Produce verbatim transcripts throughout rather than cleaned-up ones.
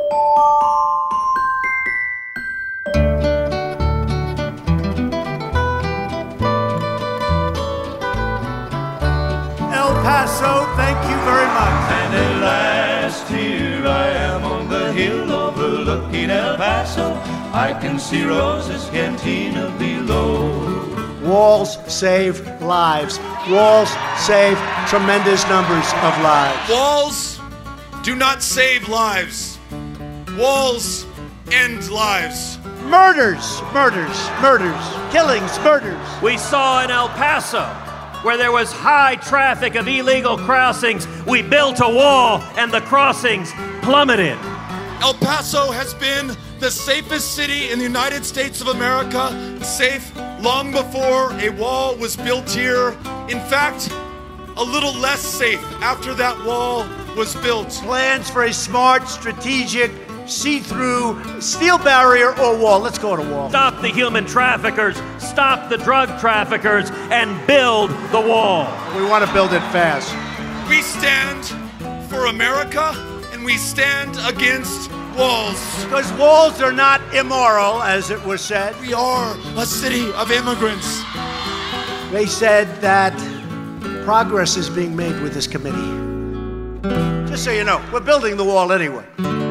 El Paso, thank you very much. And at last here I am on the hill overlooking El Paso. I can see Rosa's Cantina below. Walls save lives. Walls save tremendous numbers of lives. Walls do not save lives. Walls end lives. Murders, murders, murders, killings, murders. We saw in El Paso, where there was high traffic of illegal crossings, we built a wall and the crossings plummeted. El Paso has been the safest city in the United States of America, safe long before a wall was built here. In fact, a little less safe after that wall was built. Plans for a smart, strategic, see-through steel barrier or wall. Let's go to wall. Stop the human traffickers, stop the drug traffickers, and build the wall. We want to build it fast. We stand for America, and we stand against walls. Because walls are not immoral, as it was said. We are a city of immigrants. They said that progress is being made with this committee. Just so you know, we're building the wall anyway.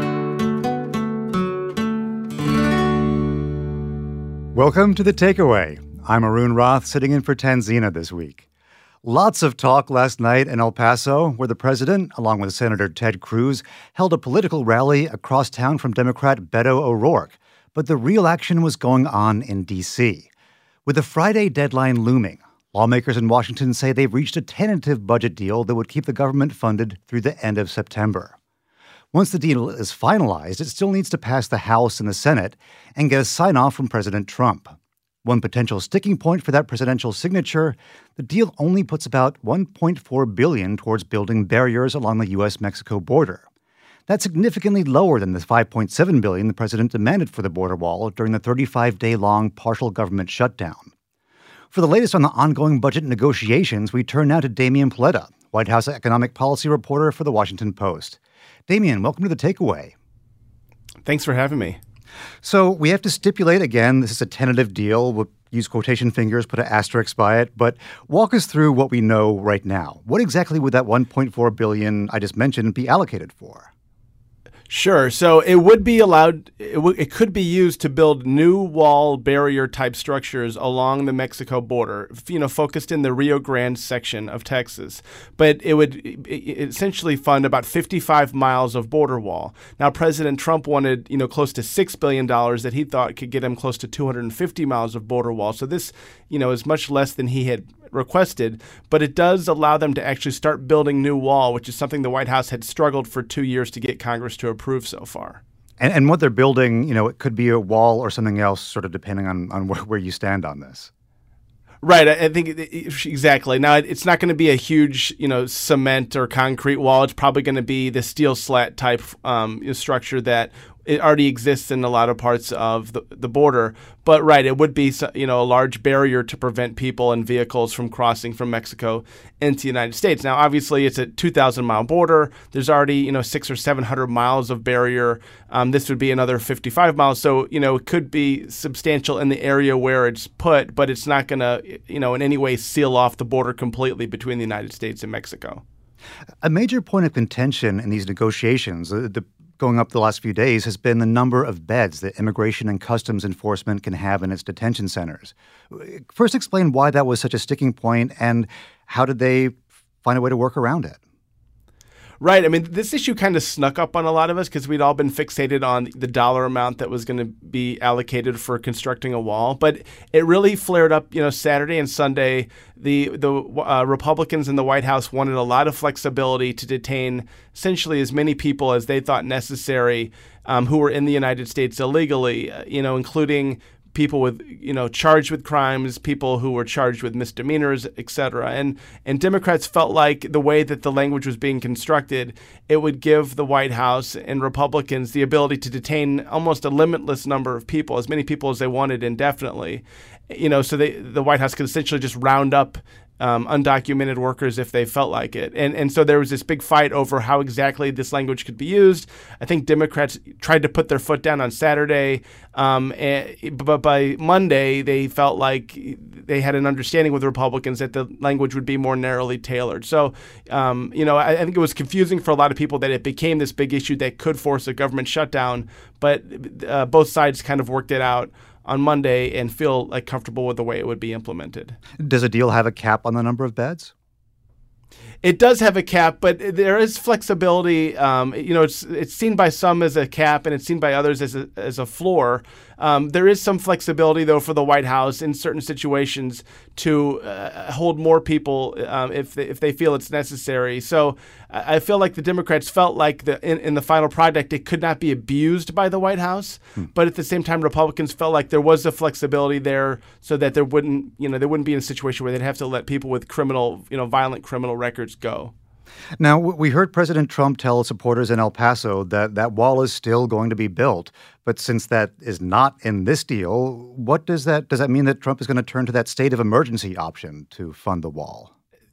Welcome to The Takeaway. I'm Arun Roth, sitting in for Tanzina this week. Lots of talk last night in El Paso, where the president, along with Senator Ted Cruz, held a political rally across town from Democrat Beto O'Rourke. But the real action was going on in D C. With the Friday deadline looming, lawmakers in Washington say they've reached a tentative budget deal that would keep the government funded through the end of September. Once the deal is finalized, it still needs to pass the House and the Senate and get a sign-off from President Trump. One potential sticking point for that presidential signature, the deal only puts about one point four billion dollars towards building barriers along the U S Mexico border. That's significantly lower than the five point seven billion dollars the president demanded for the border wall during the thirty-five day long partial government shutdown. For the latest on the ongoing budget negotiations, we turn now to Damian Paletta, White House economic policy reporter for The Washington Post. Damian, welcome to The Takeaway. Thanks for having me. So we have to stipulate again, this is a tentative deal. We'll use quotation fingers, put an asterisk by it. But walk us through what we know right now. What exactly would that one point four billion dollars I just mentioned be allocated for? Sure. So it would be allowed, it, w- it could be used to build new wall barrier type structures along the Mexico border, you know, focused in the Rio Grande section of Texas. But it would essentially fund about fifty-five miles of border wall. Now, President Trump wanted, you know, close to six billion dollars that he thought could get him close to two hundred fifty miles of border wall. So this, you know, is much less than he had requested, but it does allow them to actually start building new wall, which is something the White House had struggled for two years to get Congress to approve so far. And, and what they're building, you know, it could be a wall or something else, sort of depending on, on where, where you stand on this. Right. I think it, it, exactly. Now, it, it's not going to be a huge, you know, cement or concrete wall. It's probably going to be the steel slat type um, structure that it already exists in a lot of parts of the, the border. But right, it would be, you know, a large barrier to prevent people and vehicles from crossing from Mexico into the United States. Now, obviously, it's a two thousand mile border. There's already, you know, six or seven hundred miles of barrier. Um, this would be another fifty-five miles. So, you know, it could be substantial in the area where it's put, but it's not going to, you know, in any way seal off the border completely between the United States and Mexico. A major point of contention in these negotiations, the, the going up the last few days, has been the number of beds that Immigration and Customs Enforcement can have in its detention centers. First, explain why that was such a sticking point, and how did they find a way to work around it? Right. I mean, this issue kind of snuck up on a lot of us because we'd all been fixated on the dollar amount that was going to be allocated for constructing a wall. But it really flared up, you know, Saturday and Sunday. The the uh, Republicans in the White House wanted a lot of flexibility to detain essentially as many people as they thought necessary um, who were in the United States illegally, uh, you know, including people with, you know, charged with crimes, people who were charged with misdemeanors, et cetera. And and Democrats felt like the way that the language was being constructed, it would give the White House and Republicans the ability to detain almost a limitless number of people, as many people as they wanted indefinitely. You know, so they, the White House could essentially just round up um, undocumented workers if they felt like it. And and so there was this big fight over how exactly this language could be used. I think Democrats tried to put their foot down on Saturday, um, and, but by Monday they felt like they had an understanding with the Republicans that the language would be more narrowly tailored. So, um, you know, I, I think it was confusing for a lot of people that it became this big issue that could force a government shutdown, but uh, both sides kind of worked it out on Monday and feel like comfortable with the way it would be implemented. Does a deal have a cap on the number of beds? It does have a cap, but there is flexibility. Um, you know, it's it's seen by some as a cap, and it's seen by others as a as a floor. Um, there is some flexibility, though, for the White House in certain situations to uh, hold more people um, if they, if they feel it's necessary. So I feel like the Democrats felt like the in, in the final product it could not be abused by the White House, hmm. but at the same time Republicans felt like there was a flexibility there so that there wouldn't you know they wouldn't be in a situation where they'd have to let people with criminal you know violent criminal records go. Now, we heard President Trump tell supporters in El Paso that that wall is still going to be built. But since that is not in this deal, what does that does that mean that Trump is going to turn to that state of emergency option to fund the wall?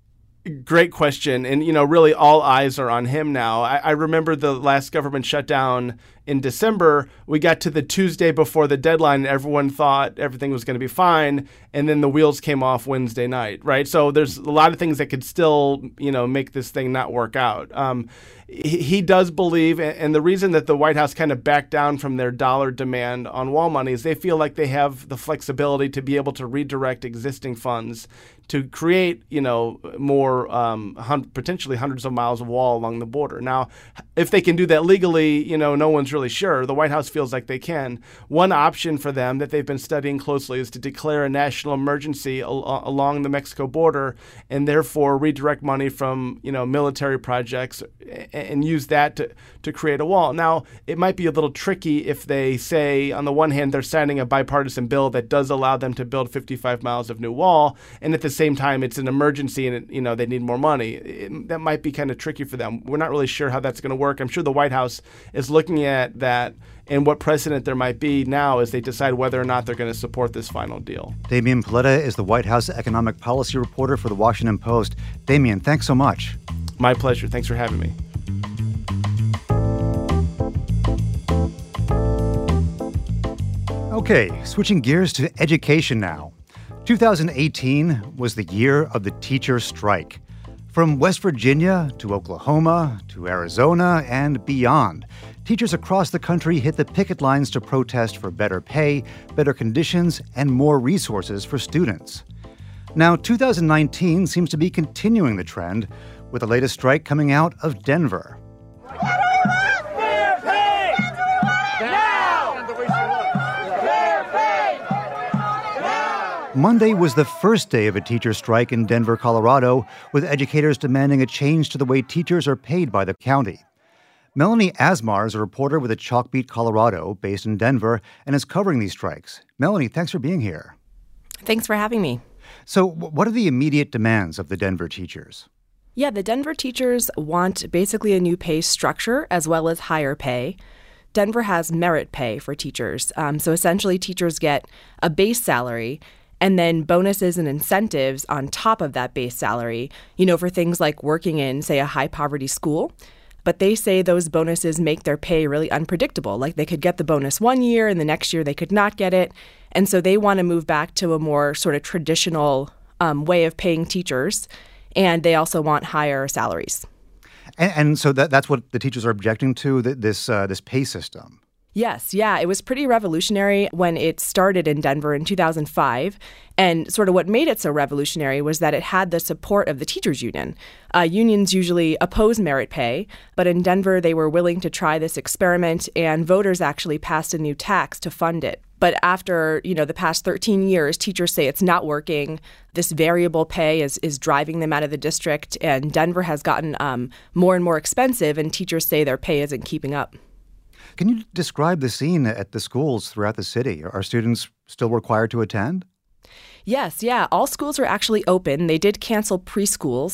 Great question. And, you know, really all eyes are on him now. I, I remember the last government shutdown in December. We got to the Tuesday before the deadline and everyone thought everything was going to be fine. And then the wheels came off Wednesday night, right? So there's a lot of things that could still, you know, make this thing not work out. Um, he, he does believe, and the reason that the White House kind of backed down from their dollar demand on wall money is they feel like they have the flexibility to be able to redirect existing funds to create, you know, more um, hun- potentially hundreds of miles of wall along the border. Now, if they can do that legally, you know, no one's really sure. The White House feels like they can. One option for them that they've been studying closely is to declare a national emergency al- along the Mexico border and therefore redirect money from, you know, military projects and, and use that to, to create a wall. Now, it might be a little tricky if they say, on the one hand, they're signing a bipartisan bill that does allow them to build fifty-five miles of new wall, and at the same time it's an emergency and, it, you know, they need more money. It, that might be kind of tricky for them. We're not really sure how that's going to work. I'm sure the White House is looking at that and what precedent there might be now as they decide whether or not they're going to support this final deal. Damian Paletta is the White House economic policy reporter for The Washington Post. Damian, thanks so much. My pleasure. Thanks for having me. Okay, switching gears to education now. two thousand eighteen was the year of the teacher strike. From West Virginia to Oklahoma to Arizona and beyond, teachers across the country hit the picket lines to protest for better pay, better conditions, and more resources for students. Now, two thousand nineteen seems to be continuing the trend, with the latest strike coming out of Denver. Monday was the first day of a teacher strike in Denver, Colorado, with educators demanding a change to the way teachers are paid by the county. Melanie Asmar is a reporter with a Chalkbeat Colorado, based in Denver, and is covering these strikes. Melanie, thanks for being here. Thanks for having me. So, what are the immediate demands of the Denver teachers? Yeah, the Denver teachers want basically a new pay structure as well as higher pay. Denver has merit pay for teachers. Um, so essentially, teachers get a base salary and then bonuses and incentives on top of that base salary, you know, for things like working in, say, a high-poverty school. But they say those bonuses make their pay really unpredictable. Like they could get the bonus one year and the next year they could not get it. And so they want to move back to a more sort of traditional um, way of paying teachers. And they also want higher salaries. And, and so that, that's what the teachers are objecting to, this uh, this pay system. Yes, yeah. It was pretty revolutionary when it started in Denver in two thousand five. And sort of what made it so revolutionary was that it had the support of the teachers union. Uh, unions usually oppose merit pay, but in Denver they were willing to try this experiment, and voters actually passed a new tax to fund it. But after, you know, the past thirteen years, teachers say it's not working. This variable pay is, is driving them out of the district, and Denver has gotten um, more and more expensive, and teachers say their pay isn't keeping up. Can you describe the scene at the schools throughout the city? Are students still required to attend? Yes, yeah. All schools are actually open. They did cancel preschools.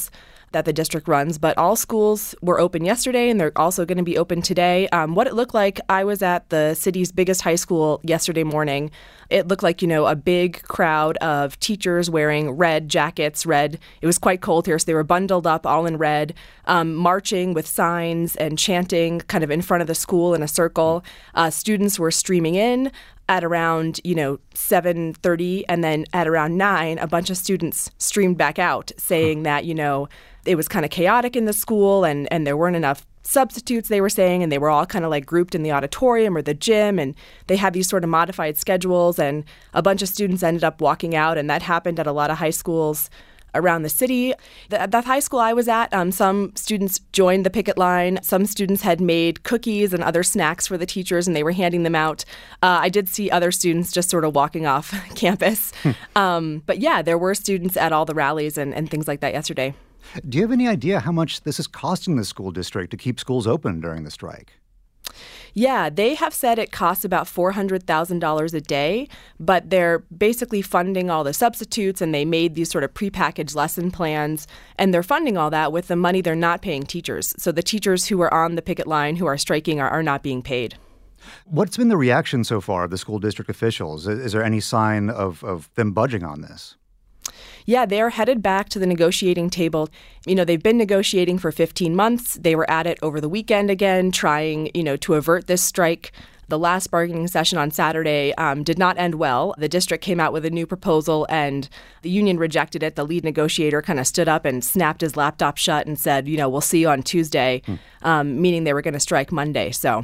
that the district runs, but all schools were open yesterday, and they're also going to be open today. Um, what it looked like, I was at the city's biggest high school yesterday morning. It looked like, you know, a big crowd of teachers wearing red jackets, red. It was quite cold here, so they were bundled up all in red, um, marching with signs and chanting kind of in front of the school in a circle. Uh, students were streaming in at around, you know, seven thirty, and then at around nine, a bunch of students streamed back out saying that, you know, it was kind of chaotic in the school and, and there weren't enough substitutes, they were saying, and they were all kind of like grouped in the auditorium or the gym, and they had these sort of modified schedules, and a bunch of students ended up walking out, and that happened at a lot of high schools around the city. The, at the high school I was at, um, some students joined the picket line. Some students had made cookies and other snacks for the teachers, and they were handing them out. Uh, I did see other students just sort of walking off campus. Hmm. Um, but yeah, there were students at all the rallies and, and things like that yesterday. Do you have any idea how much this is costing the school district to keep schools open during the strike? Yeah, they have said it costs about four hundred thousand dollars a day, but they're basically funding all the substitutes, and they made these sort of prepackaged lesson plans, and they're funding all that with the money they're not paying teachers. So the teachers who are on the picket line, who are striking, are, are not being paid. What's been the reaction so far of the school district officials? Is, is there any sign of, of them budging on this? Yeah, they're headed back to the negotiating table. You know, they've been negotiating for fifteen months. They were at it over the weekend again, trying, you know, to avert this strike. The last bargaining session on Saturday um, did not end well. The district came out with a new proposal, and the union rejected it. The lead negotiator kind of stood up and snapped his laptop shut and said, you know, we'll see you on Tuesday, hmm. um, meaning they were going to strike Monday. So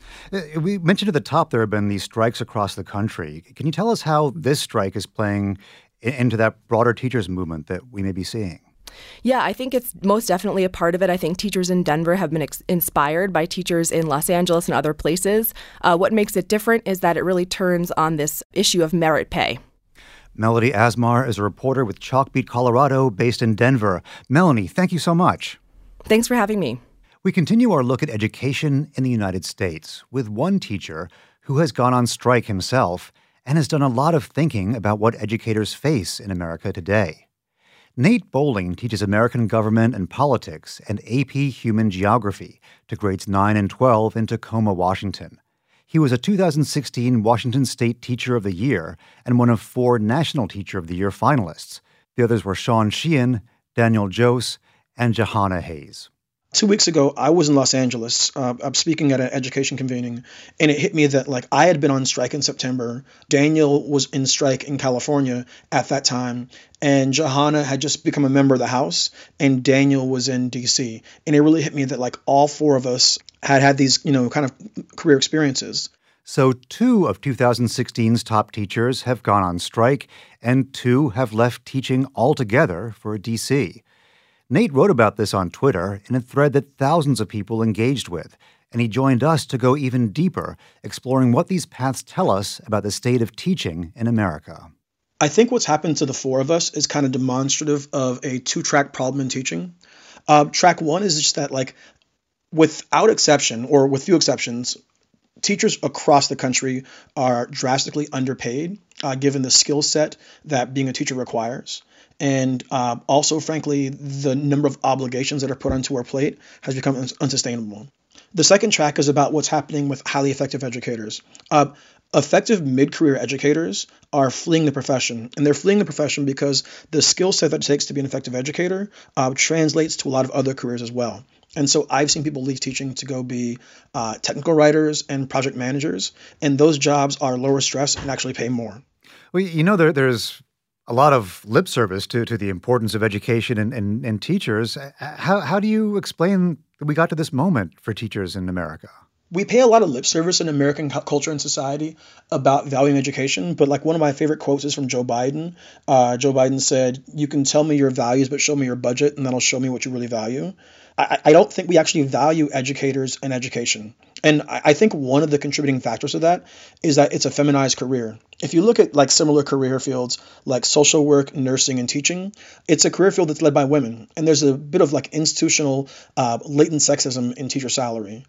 we mentioned at the top there have been these strikes across the country. Can you tell us how this strike is playing into that broader teachers movement that we may be seeing? Yeah, I think it's most definitely a part of it. I think teachers in Denver have been ex- inspired by teachers in Los Angeles and other places. Uh, what makes it different is that it really turns on this issue of merit pay. Melody Asmar is a reporter with Chalkbeat Colorado, based in Denver. Melanie, thank you so much. Thanks for having me. We continue our look at education in the United States with one teacher who has gone on strike himself and has done a lot of thinking about what educators face in America today. Nate Bowling teaches American government and politics and A P Human Geography to grades nine and twelve in Tacoma, Washington. He was a two thousand sixteen Washington State Teacher of the Year and one of four National Teacher of the Year finalists. The others were Sean Sheehan, Daniel Jose, and Johanna Hayes. Two weeks ago, I was in Los Angeles. Uh, I'm speaking at an education convening, and it hit me that like I had been on strike in September. Daniel was in strike in California at that time, and Johanna had just become a member of the House, and Daniel was in D C. And it really hit me that like all four of us had had these, you know, kind of career experiences. So two of two thousand sixteen's top teachers have gone on strike, and two have left teaching altogether for D C. Nate wrote about this on Twitter in a thread that thousands of people engaged with, and he joined us to go even deeper, exploring what these paths tell us about the state of teaching in America. I think what's happened to the four of us is kind of demonstrative of a two-track problem in teaching. Uh, track one is just that, like, without exception, or with few exceptions, teachers across the country are drastically underpaid, uh, given the skill set that being a teacher requires. And uh, also, frankly, the number of obligations that are put onto our plate has become uns- unsustainable. The second track is about what's happening with highly effective educators. Uh, effective mid-career educators are fleeing the profession, and they're fleeing the profession because the skill set that it takes to be an effective educator uh, translates to a lot of other careers as well. And so I've seen people leave teaching to go be uh, technical writers and project managers, and those jobs are lower stress and actually pay more. Well, you know, there, there's a lot of lip service to, to the importance of education and, and, and teachers. How, how do you explain that we got to this moment for teachers in America? We pay a lot of lip service in American culture and society about valuing education, but like one of my favorite quotes is from Joe Biden. Uh, Joe Biden said, "You can tell me your values, but show me your budget, and that'll show me what you really value." I, I don't think we actually value educators and education. And I, I think one of the contributing factors to that is that it's a feminized career. If you look at like similar career fields like social work, nursing, and teaching, it's a career field that's led by women. And there's a bit of like institutional uh, latent sexism in teacher salary.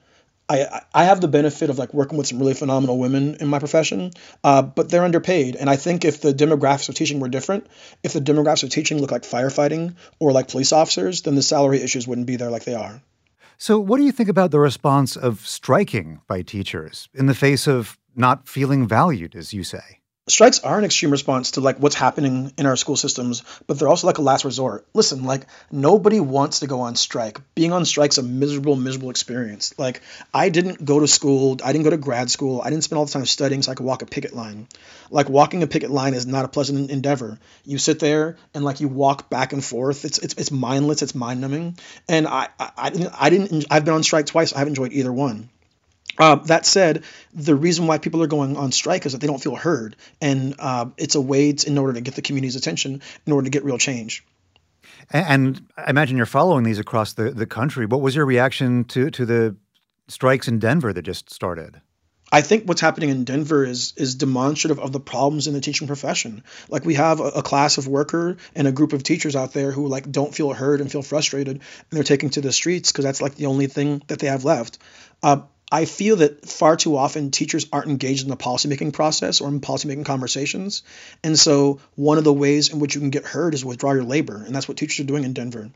I, I have the benefit of like working with some really phenomenal women in my profession, uh, but they're underpaid. And I think if the demographics of teaching were different, if the demographics of teaching look like firefighting or like police officers, then the salary issues wouldn't be there like they are. So what do you think about the response of striking by teachers in the face of not feeling valued, as you say? Strikes are an extreme response to like what's happening in our school systems, but they're also like a last resort. Listen, like nobody wants to go on strike. Being on strike's a miserable, miserable experience. Like I didn't go to school, I didn't go to grad school, I didn't spend all the time studying so I could walk a picket line. Like walking a picket line is not a pleasant endeavor. You sit there and like you walk back and forth. It's it's it's mindless. It's mind numbing. And I I, I didn't I didn't I've been on strike twice. I haven't enjoyed either one. Uh, that said, the reason why people are going on strike is that they don't feel heard. And uh, it's a way to, in order to get the community's attention, in order to get real change. And, and I imagine you're following these across the, the country. What was your reaction to, to the strikes in Denver that just started? I think what's happening in Denver is is demonstrative of the problems in the teaching profession. Like we have a, a class of worker and a group of teachers out there who like don't feel heard and feel frustrated, and they're taking to the streets because that's like the only thing that they have left. Uh, I feel that far too often teachers aren't engaged in the policymaking process or in policymaking conversations. And so one of the ways in which you can get heard is withdraw your labor. And that's what teachers are doing in Denver.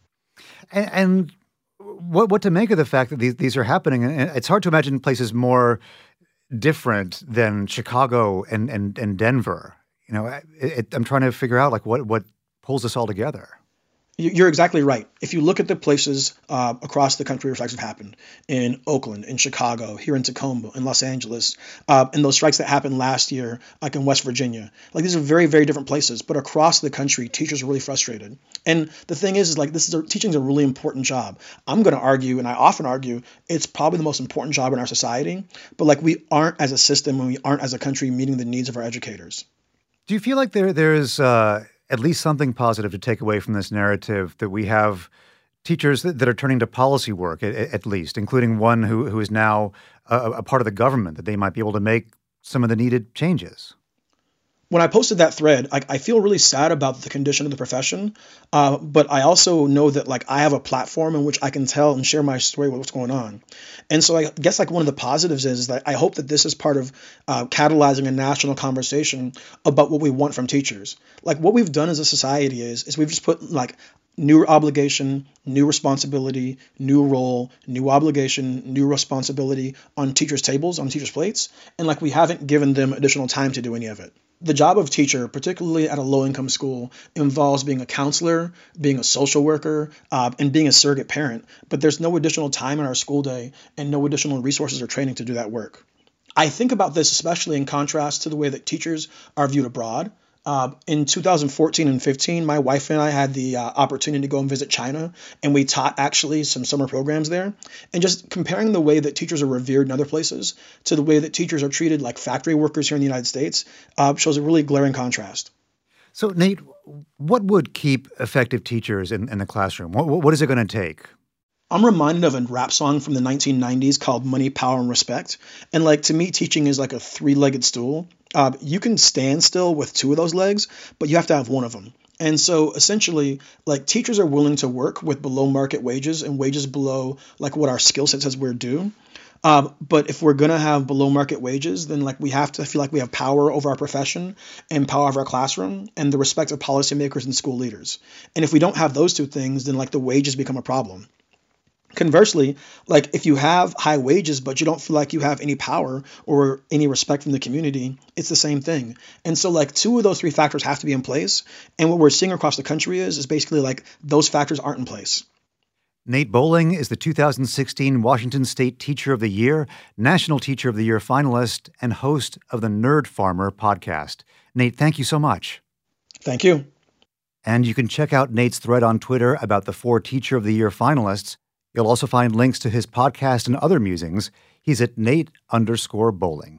And, and what what to make of the fact that these, these are happening? And it's hard to imagine places more different than Chicago and, and, and Denver. You know, it, it, I'm trying to figure out like what, what pulls this all together. You're exactly right. If you look at the places uh, across the country where strikes have happened, in Oakland, in Chicago, here in Tacoma, in Los Angeles, uh, and those strikes that happened last year, like in West Virginia, like these are very, very different places. But across the country, teachers are really frustrated. And the thing is, is like this is a, teaching is a really important job. I'm going to argue, and I often argue, it's probably the most important job in our society. But like we aren't as a system and we aren't as a country meeting the needs of our educators. Do you feel like there there's uh... at least something positive to take away from this narrative that we have teachers that, that are turning to policy work, at, at least, including one who, who is now a, a part of the government, that they might be able to make some of the needed changes? When I posted that thread, I, I feel really sad about the condition of the profession, uh, but I also know that like I have a platform in which I can tell and share my story with what's going on. And so I guess like one of the positives is that I hope that this is part of uh, catalyzing a national conversation about what we want from teachers. Like what we've done as a society is, is we've just put like new obligation, new responsibility, new role, new obligation, new responsibility on teachers' tables, on teachers' plates. And like we haven't given them additional time to do any of it. The job of teacher, particularly at a low-income school, involves being a counselor, being a social worker, uh, and being a surrogate parent. But there's no additional time in our school day and no additional resources or training to do that work. I think about this especially in contrast to the way that teachers are viewed abroad. Uh, in two thousand fourteen and fifteen, my wife and I had the uh, opportunity to go and visit China, and we taught actually some summer programs there. And just comparing the way that teachers are revered in other places to the way that teachers are treated like factory workers here in the United States uh, shows a really glaring contrast. So, Nate, what would keep effective teachers in, in the classroom? What, what is it going to take? I'm reminded of a rap song from the nineteen nineties called Money, Power, and Respect. And like to me, teaching is like a three-legged stool. Uh, you can stand still with two of those legs, but you have to have one of them. And so essentially, like teachers are willing to work with below market wages and wages below like what our skill set says we're due. Um, but if we're going to have below market wages, then like we have to feel like we have power over our profession and power over our classroom and the respect of policymakers and school leaders. And if we don't have those two things, then like the wages become a problem. Conversely, like if you have high wages, but you don't feel like you have any power or any respect from the community, it's the same thing. And so like two of those three factors have to be in place. And what we're seeing across the country is, is basically like those factors aren't in place. Nate Bowling is the two thousand sixteen Washington State Teacher of the Year, National Teacher of the Year finalist, and host of the Nerd Farmer podcast. Nate, thank you so much. Thank you. And you can check out Nate's thread on Twitter about the four Teacher of the Year finalists. You'll also find links to his podcast and other musings. He's at Nate underscore Bowling.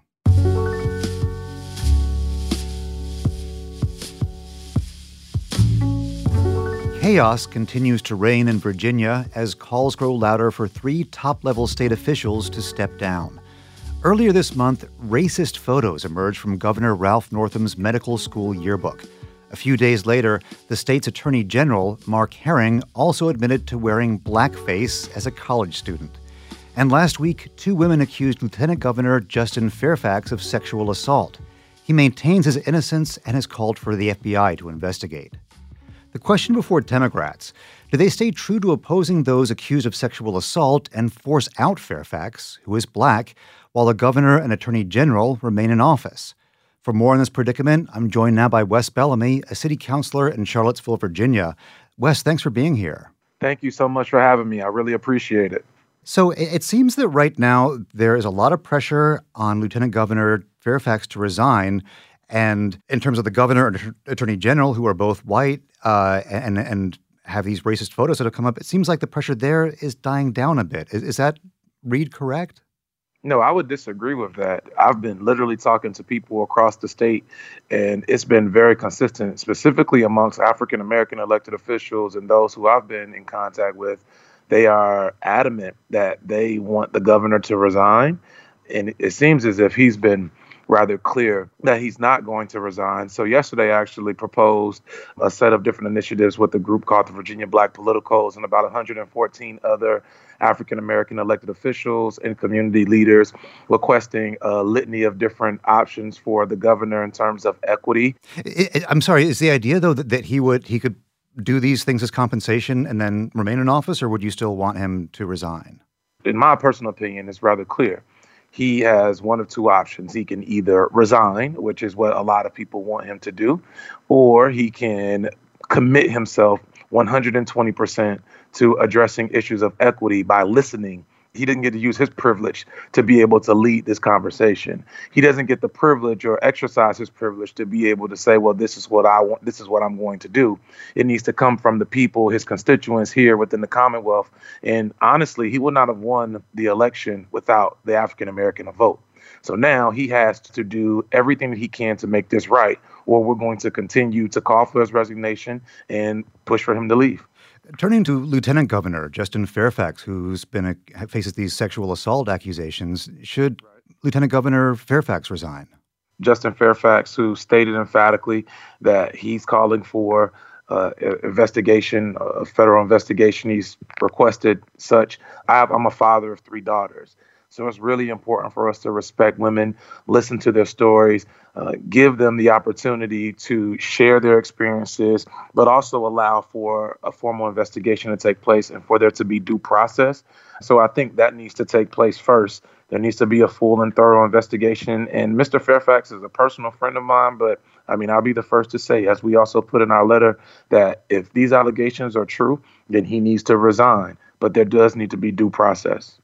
Chaos continues to reign in Virginia as calls grow louder for three top-level state officials to step down. Earlier this month, racist photos emerged from Governor Ralph Northam's medical school yearbook. A few days later, the state's Attorney General, Mark Herring, also admitted to wearing blackface as a college student. And last week, two women accused Lieutenant Governor Justin Fairfax of sexual assault. He maintains his innocence and has called for the F B I to investigate. The question before Democrats: do they stay true to opposing those accused of sexual assault and force out Fairfax, who is black, while the governor and attorney general remain in office? For more on this predicament, I'm joined now by Wes Bellamy, a city councilor in Charlottesville, Virginia. Wes, thanks for being here. Thank you so much for having me. I really appreciate it. So it seems that right now there is a lot of pressure on Lieutenant Governor Fairfax to resign. And in terms of the governor and attorney general, who are both white uh, and and have these racist photos that have come up, it seems like the pressure there is dying down a bit. Is, is that read correct? No, I would disagree with that. I've been literally talking to people across the state, and it's been very consistent, specifically amongst African-American elected officials and those who I've been in contact with. They are adamant that they want the governor to resign. And it seems as if he's been rather clear that he's not going to resign. So yesterday I actually proposed a set of different initiatives with a group called the Virginia Black Politicals and about one hundred fourteen other African-American elected officials and community leaders requesting a litany of different options for the governor in terms of equity. I'm sorry, is the idea, though, that, that he would he could do these things as compensation and then remain in office, or would you still want him to resign? In my personal opinion, it's rather clear. He has one of two options. He can either resign, which is what a lot of people want him to do, or he can commit himself one hundred twenty percent to addressing issues of equity by listening. He didn't get to use his privilege to be able to lead this conversation. He doesn't get the privilege or exercise his privilege to be able to say, well, this is what I want. This is what I'm going to do. It needs to come from the people, his constituents here within the Commonwealth. And honestly, he would not have won the election without the African-American vote. So now he has to do everything that he can to make this right, or we're going to continue to call for his resignation and push for him to leave. Turning to Lieutenant Governor Justin Fairfax, who's been a, faces these sexual assault accusations, should right. Lieutenant Governor Fairfax resign? Justin Fairfax, who stated emphatically that he's calling for uh, investigation, a federal investigation. He's requested such. I have, I'm a father of three daughters. So it's really important for us to respect women, listen to their stories, uh, give them the opportunity to share their experiences, but also allow for a formal investigation to take place and for there to be due process. So I think that needs to take place first. There needs to be a full and thorough investigation. And Mister Fairfax is a personal friend of mine, but I mean, I'll be the first to say, as we also put in our letter, that if these allegations are true, then he needs to resign. But there does need to be due process.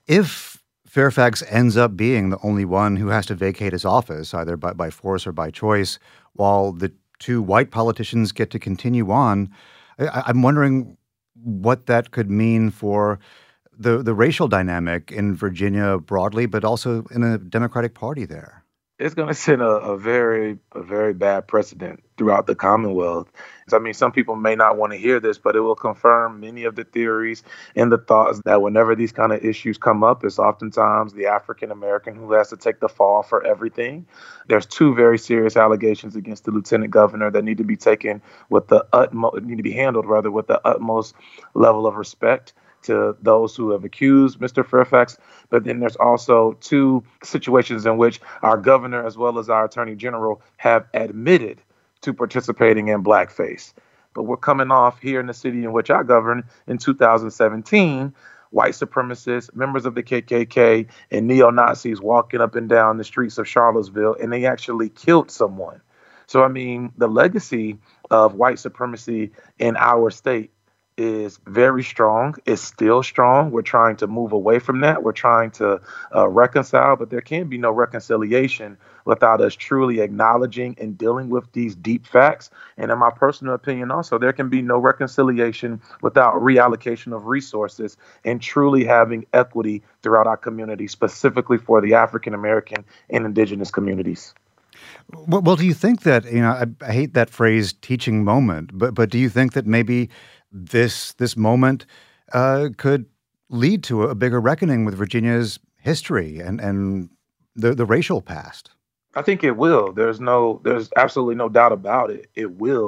If Fairfax ends up being the only one who has to vacate his office, either by, by force or by choice, while the two white politicians get to continue on, I, I'm wondering what that could mean for the, the racial dynamic in Virginia broadly, but also in a Democratic Party there. It's going to set a, a very, a very bad precedent throughout the Commonwealth. I mean, some people may not want to hear this, but it will confirm many of the theories and the thoughts that whenever these kind of issues come up, it's oftentimes the African-American who has to take the fall for everything. There's two very serious allegations against the lieutenant governor that need to be taken with the utmost, need to be handled rather with the utmost level of respect to those who have accused Mister Fairfax. But then there's also two situations in which our governor as well as our attorney general have admitted to participating in blackface. But we're coming off here in the city in which I govern in two thousand seventeen, white supremacists, members of the K K K, and neo-Nazis walking up and down the streets of Charlottesville, and they actually killed someone. So, I mean, the legacy of white supremacy in our state is very strong. It's still strong. We're trying to move away from that. We're trying to uh, reconcile, but there can be no reconciliation without us truly acknowledging and dealing with these deep facts. And in my personal opinion, also, there can be no reconciliation without reallocation of resources and truly having equity throughout our community, specifically for the African American and indigenous communities. Well, well, do you think that, you know, I, I hate that phrase teaching moment, but but do you think that maybe this this moment uh, could lead to a bigger reckoning with Virginia's history and, and the, the racial past? I think it will. There's no, there's absolutely no doubt about it. It will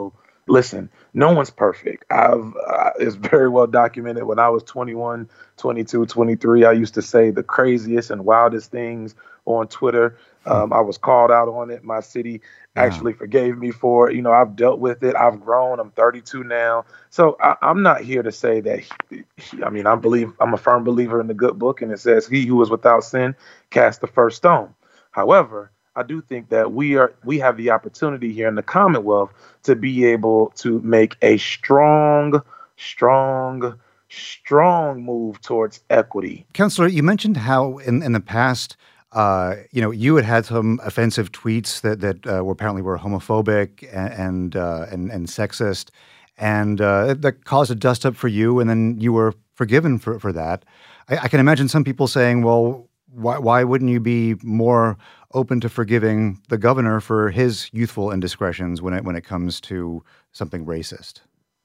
listen, no one's perfect. I've uh, it's very well documented. When I was twenty-one, twenty-two, twenty-three, I used to say the craziest and wildest things on Twitter. Um, I was called out on it. My city actually yeah. forgave me for it. You know, I've dealt with it. I've grown. I'm thirty-two now. So I, I'm not here to say that. He, he, I mean, I believe I'm a firm believer in the good book, and it says, "He who is without sin cast the first stone." However, I do think that we are we have the opportunity here in the Commonwealth to be able to make a strong, strong, strong move towards equity. Councilor, you mentioned how in, in the past, uh, you know, you had had some offensive tweets that that uh, were apparently were homophobic and and uh, and, and sexist, and uh, that caused a dust up for you, and then you were forgiven for for that. I, I can imagine some people saying, well, why why wouldn't you be more open to forgiving the governor for his youthful indiscretions when it when it comes to something racist?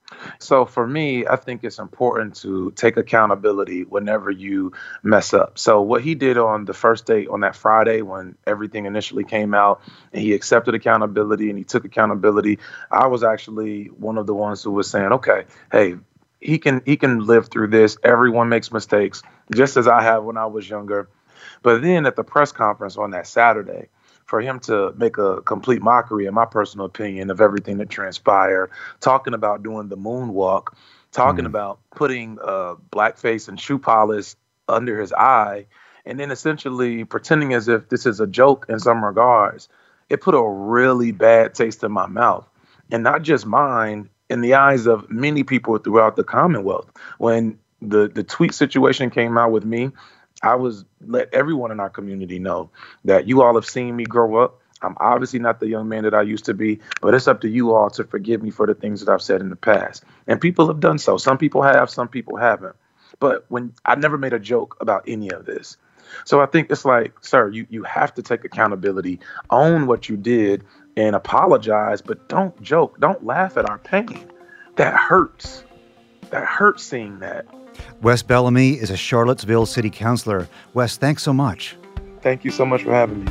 So for me, I think it's important to take accountability whenever you mess up. So what he did on the first day, on that Friday, when everything initially came out, and he accepted accountability and he took accountability, I was actually one of the ones who was saying, okay, hey, he can he can live through this. Everyone makes mistakes, just as I have when I was younger. But then at the press conference on that Saturday, for him to make a complete mockery, in my personal opinion, of everything that transpired, talking about doing the moonwalk, talking mm. about putting uh, blackface and shoe polish under his eye, and then essentially pretending as if this is a joke in some regards, it put a really bad taste in my mouth. And not just mine, in the eyes of many people throughout the Commonwealth. When the, the tweet situation came out with me, I was let everyone in our community know that you all have seen me grow up. I'm obviously not the young man that I used to be, but it's up to you all to forgive me for the things that I've said in the past. And people have done so. Some people have, some people haven't. But when I never made a joke about any of this. So I think it's like, sir, you, you have to take accountability, own what you did, and apologize, but don't joke. Don't laugh at our pain. That hurts. That hurts seeing that. Wes Bellamy is a Charlottesville city councilor. Wes, thanks so much. Thank you so much for having me.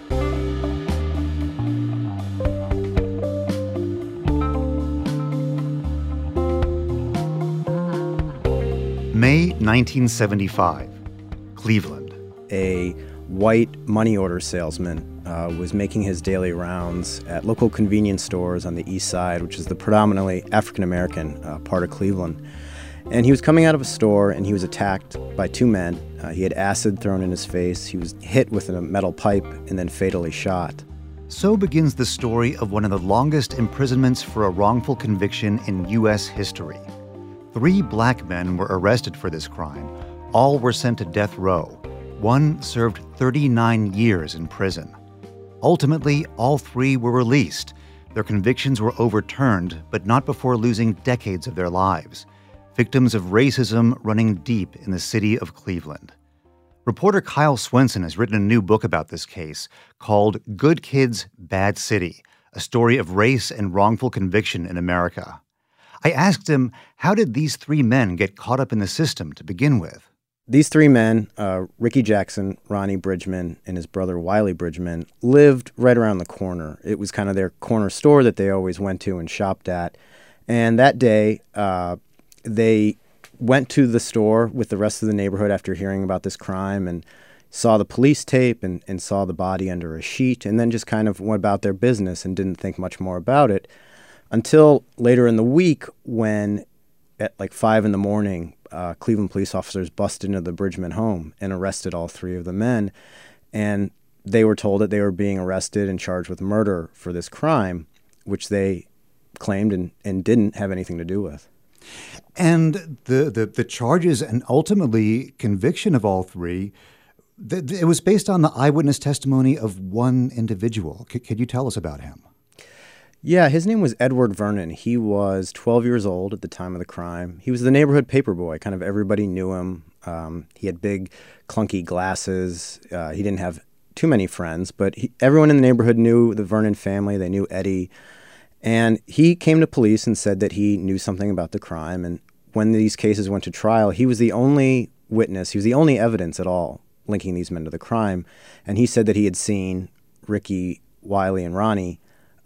May nineteen seventy-five, Cleveland. A white money order salesman uh, was making his daily rounds at local convenience stores on the east side, which is the predominantly African-American uh, part of Cleveland. And he was coming out of a store, and he was attacked by two men. Uh, he had acid thrown in his face. He was hit with a metal pipe and then fatally shot. So begins the story of one of the longest imprisonments for a wrongful conviction in U S history. Three black men were arrested for this crime. All were sent to death row. One served thirty-nine years in prison. Ultimately, all three were released. Their convictions were overturned, but not before losing decades of their lives. Victims of racism running deep in the city of Cleveland. Reporter Kyle Swenson has written a new book about this case called Good Kids, Bad City, a story of race and wrongful conviction in America. I asked him, how did these three men get caught up in the system to begin with? These three men, uh, Ricky Jackson, Ronnie Bridgman, and his brother Wiley Bridgman, lived right around the corner. It was kind of their corner store that they always went to and shopped at. And that day, uh, they went to the store with the rest of the neighborhood after hearing about this crime and saw the police tape and, and saw the body under a sheet, and then just kind of went about their business and didn't think much more about it until later in the week when at like five in the morning, uh, Cleveland police officers busted into the Bridgman home and arrested all three of the men. And they were told that they were being arrested and charged with murder for this crime, which they claimed and, and didn't have anything to do with. And the, the, the charges and ultimately conviction of all three, th- it was based on the eyewitness testimony of one individual. C- could you tell us about him? Yeah, his name was Edward Vernon. He was twelve years old at the time of the crime. He was the neighborhood paper boy. Kind of everybody knew him. Um, he had big, clunky glasses. Uh, he didn't have too many friends, but he, everyone in the neighborhood knew the Vernon family. They knew Eddie. And he came to police and said that he knew something about the crime. And when these cases went to trial, he was the only witness, he was the only evidence at all linking these men to the crime. And he said that he had seen Ricky, Wiley, and Ronnie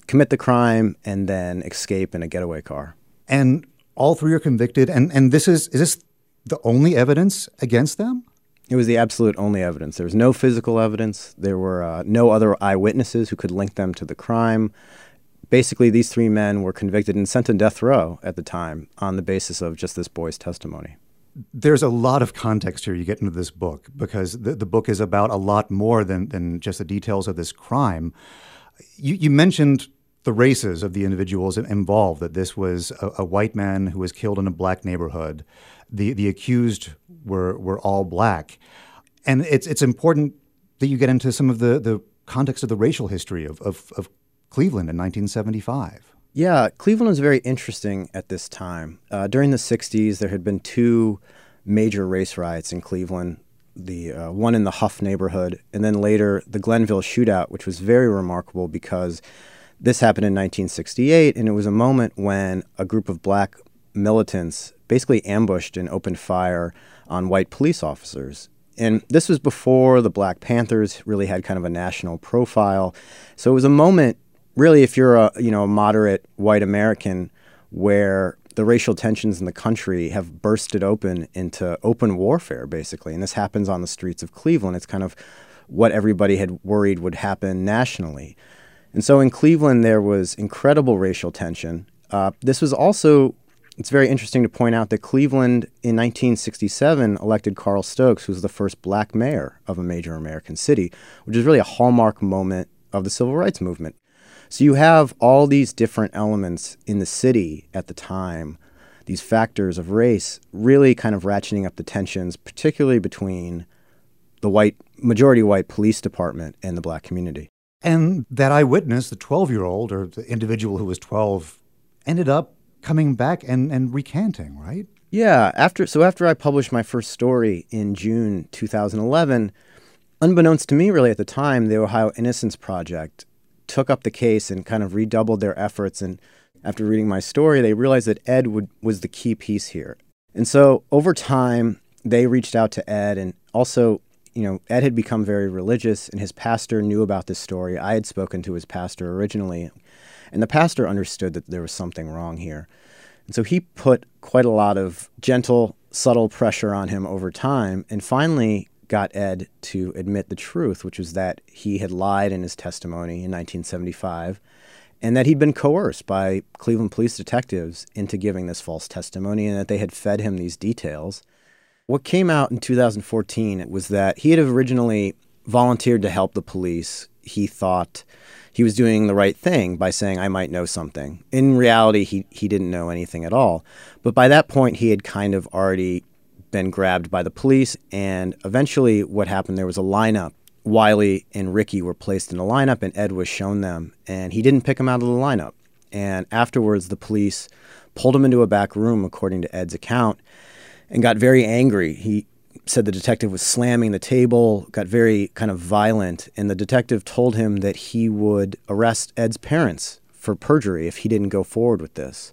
commit the crime and then escape in a getaway car. And all three are convicted. And, and this is, is this the only evidence against them? It was the absolute only evidence. There was no physical evidence. There were uh, no other eyewitnesses who could link them to the crime. Basically, these three men were convicted and sent to death row at the time on the basis of just this boy's testimony. There's a lot of context here you get into this book because the, the book is about a lot more than, than just the details of this crime. You, you mentioned the races of the individuals involved, that this was a, a white man who was killed in a black neighborhood. The the accused were were all black. And it's it's important that you get into some of the, the context of the racial history of, of, of Cleveland in nineteen seventy-five. Yeah, Cleveland was very interesting at this time. Uh, during the sixties, there had been two major race riots in Cleveland, the uh, one in the Huff neighborhood, and then later the Glenville shootout, which was very remarkable because this happened in nineteen sixty-eight, and it was a moment when a group of black militants basically ambushed and opened fire on white police officers. And this was before the Black Panthers really had kind of a national profile. So it was a moment, really, if you're a you know a moderate white American, where the racial tensions in the country have bursted open into open warfare, basically. And this happens on the streets of Cleveland. It's kind of what everybody had worried would happen nationally. And so in Cleveland, there was incredible racial tension. Uh, this was also, it's very interesting to point out that Cleveland in nineteen sixty-seven elected Carl Stokes, who was the first black mayor of a major American city, which is really a hallmark moment of the civil rights movement. So you have all these different elements in the city at the time, these factors of race really kind of ratcheting up the tensions, particularly between the white, majority white police department and the black community. And that eyewitness, the twelve-year-old or the individual who was twelve, ended up coming back and, and recanting, right? Yeah. After so after I published my first story in June two thousand eleven, unbeknownst to me really at the time, the Ohio Innocence Project took up the case and kind of redoubled their efforts. And after reading my story, they realized that Ed would, was the key piece here. And so over time, they reached out to Ed. And also, you know, Ed had become very religious, and his pastor knew about this story. I had spoken to his pastor originally, and the pastor understood that there was something wrong here. And so he put quite a lot of gentle, subtle pressure on him over time, and finally got Ed to admit the truth, which was that he had lied in his testimony in nineteen seventy-five, and that he'd been coerced by Cleveland police detectives into giving this false testimony, and that they had fed him these details. What came out in two thousand fourteen was that he had originally volunteered to help the police. He thought he was doing the right thing by saying, I might know something. In reality, he, he didn't know anything at all. But by that point, he had kind of already been grabbed by the police, and eventually what happened, there was a lineup. Wiley and Ricky were placed in a lineup, and Ed was shown them, and he didn't pick them out of the lineup. And afterwards, the police pulled him into a back room, according to Ed's account, and got very angry. He said the detective was slamming the table, got very kind of violent, and the detective told him that he would arrest Ed's parents for perjury if he didn't go forward with this.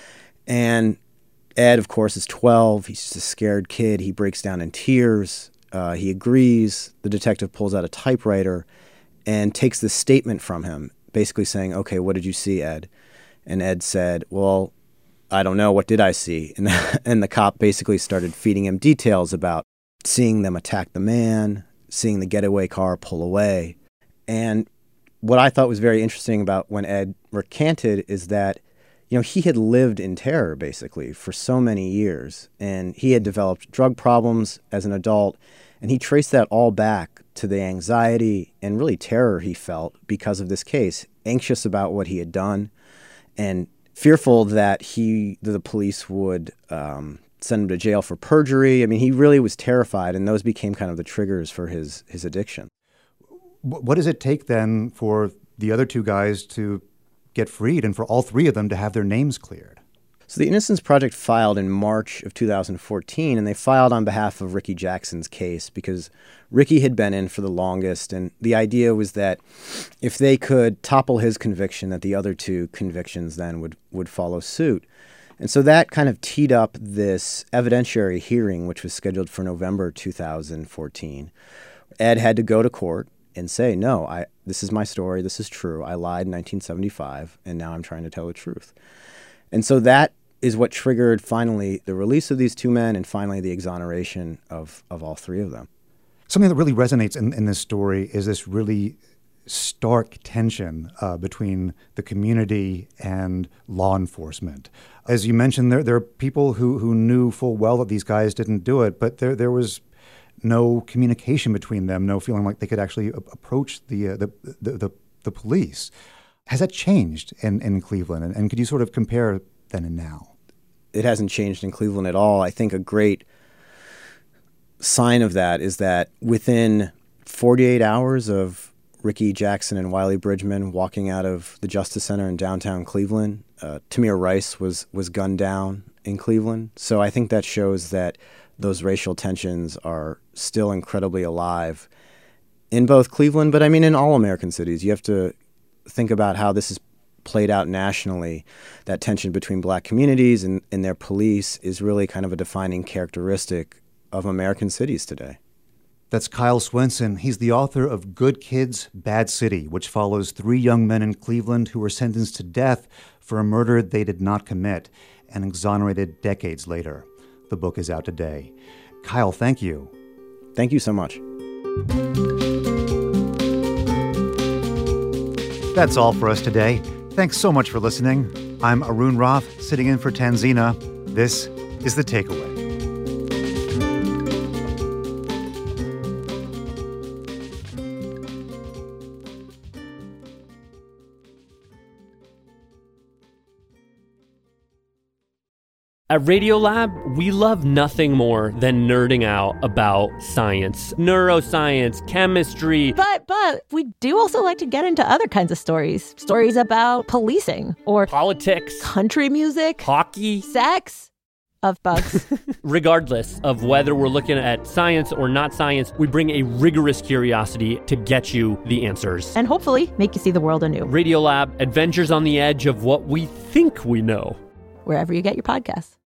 And Ed, of course, is twelve. He's just a scared kid. He breaks down in tears. Uh, he agrees. The detective pulls out a typewriter and takes this statement from him, basically saying, okay, what did you see, Ed? And Ed said, well, I don't know. What did I see? And the, and the cop basically started feeding him details about seeing them attack the man, seeing the getaway car pull away. And what I thought was very interesting about when Ed recanted is that, you know, he had lived in terror, basically, for so many years. And he had developed drug problems as an adult. And he traced that all back to the anxiety and really terror he felt because of this case, anxious about what he had done and fearful that he, that the police would um, send him to jail for perjury. I mean, he really was terrified, and those became kind of the triggers for his, his addiction. What does it take then for the other two guys to get freed and for all three of them to have their names cleared? So the Innocence Project filed in March of two thousand fourteen, and they filed on behalf of Ricky Jackson's case because Ricky had been in for the longest, and the idea was that if they could topple his conviction, that the other two convictions then would, would follow suit. And so that kind of teed up this evidentiary hearing, which was scheduled for November two thousand fourteen. Ed had to go to court, and say, no, I this is my story, this is true. I lied in nineteen seventy-five, and now I'm trying to tell the truth. And so that is what triggered finally the release of these two men and finally the exoneration of, of all three of them. Something that really resonates in, in this story is this really stark tension uh, between the community and law enforcement. As you mentioned, there there are people who, who knew full well that these guys didn't do it, but there there was no communication between them, no feeling like they could actually a- approach the, uh, the, the the the police. Has that changed in, in Cleveland? And, and could you sort of compare then and now? It hasn't changed in Cleveland at all. I think a great sign of that is that within forty-eight hours of Ricky Jackson and Wiley Bridgman walking out of the Justice Center in downtown Cleveland, uh, Tamir Rice was was gunned down in Cleveland. So I think that shows that those racial tensions are still incredibly alive in both Cleveland, but I mean in all American cities. You have to think about how this is played out nationally. That tension between black communities and, and their police is really kind of a defining characteristic of American cities today. That's Kyle Swenson. He's the author of Good Kids, Bad City, which follows three young men in Cleveland who were sentenced to death for a murder they did not commit and exonerated decades later. The book is out today. Kyle, thank you. Thank you so much. That's all for us today. Thanks so much for listening. I'm Arun Roth, sitting in for Tanzina. This is The Takeaway. At Radiolab, we love nothing more than nerding out about science, neuroscience, chemistry. But, but, we do also like to get into other kinds of stories. Stories about policing or politics, country music, hockey, sex, of bugs. Regardless of whether we're looking at science or not science, we bring a rigorous curiosity to get you the answers. And hopefully make you see the world anew. Radiolab, adventures on the edge of what we think we know. Wherever you get your podcasts.